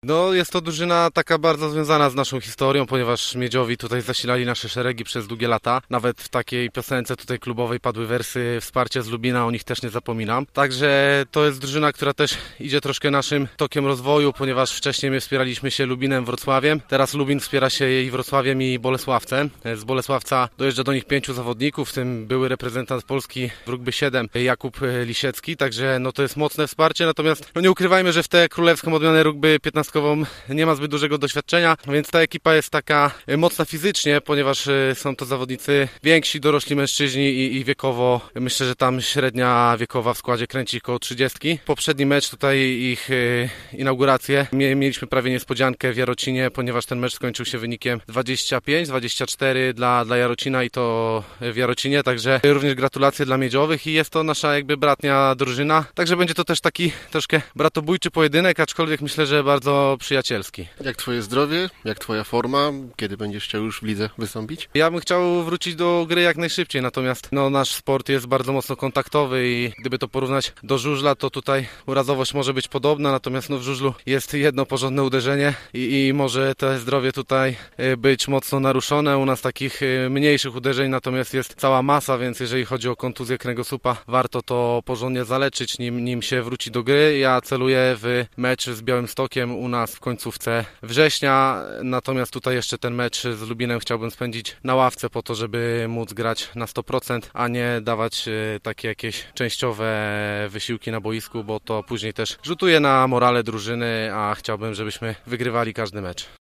No, jest to drużyna taka bardzo związana z naszą historią, ponieważ Miedziowi tutaj zasilali nasze szeregi przez długie lata. Nawet w takiej piosence tutaj klubowej padły wersy wsparcia z Lubina, o nich też nie zapominam. Także to jest drużyna, która też idzie troszkę naszym tokiem rozwoju, ponieważ wcześniej my wspieraliśmy się Lubinem, Wrocławiem. Teraz Lubin wspiera się i Wrocławiem, i Bolesławcem. Z Bolesławca dojeżdża do nich 5 zawodników, w tym były reprezentant Polski w rugby 7 Jakub Lisiecki, także no to jest mocne wsparcie, natomiast no nie ukrywajmy, że w tę królewską odmianę rugby 15 nie ma zbyt dużego doświadczenia, więc ta ekipa jest taka mocna fizycznie, ponieważ są to zawodnicy więksi, dorośli mężczyźni i wiekowo myślę, że tam średnia wiekowa w składzie kręci koło 30. Poprzedni mecz tutaj ich inaugurację mieliśmy prawie niespodziankę w Jarocinie, ponieważ ten mecz skończył się wynikiem 25-24 dla Jarocina i to w Jarocinie, także również gratulacje dla Miedziowych i jest to nasza jakby bratnia drużyna, także będzie to też taki troszkę bratobójczy pojedynek, aczkolwiek myślę, że bardzo przyjacielski. Jak twoje zdrowie? Jak twoja forma? Kiedy będziesz chciał już w lidze wystąpić? Ja bym chciał wrócić do gry jak najszybciej, natomiast no, nasz sport jest bardzo mocno kontaktowy i gdyby to porównać do żużla, to tutaj urazowość może być podobna, natomiast no, w żużlu jest jedno porządne uderzenie i może to zdrowie tutaj być mocno naruszone. U nas takich mniejszych uderzeń natomiast jest cała masa, więc jeżeli chodzi o kontuzję kręgosłupa, warto to porządnie zaleczyć, nim się wróci do gry. Ja celuję w mecz z Białymstokiem u nas w końcówce września, natomiast tutaj jeszcze ten mecz z Lubinem chciałbym spędzić na ławce po to, żeby móc grać na 100%, a nie dawać takie jakieś częściowe wysiłki na boisku, bo to później też rzutuje na morale drużyny, a chciałbym, żebyśmy wygrywali każdy mecz.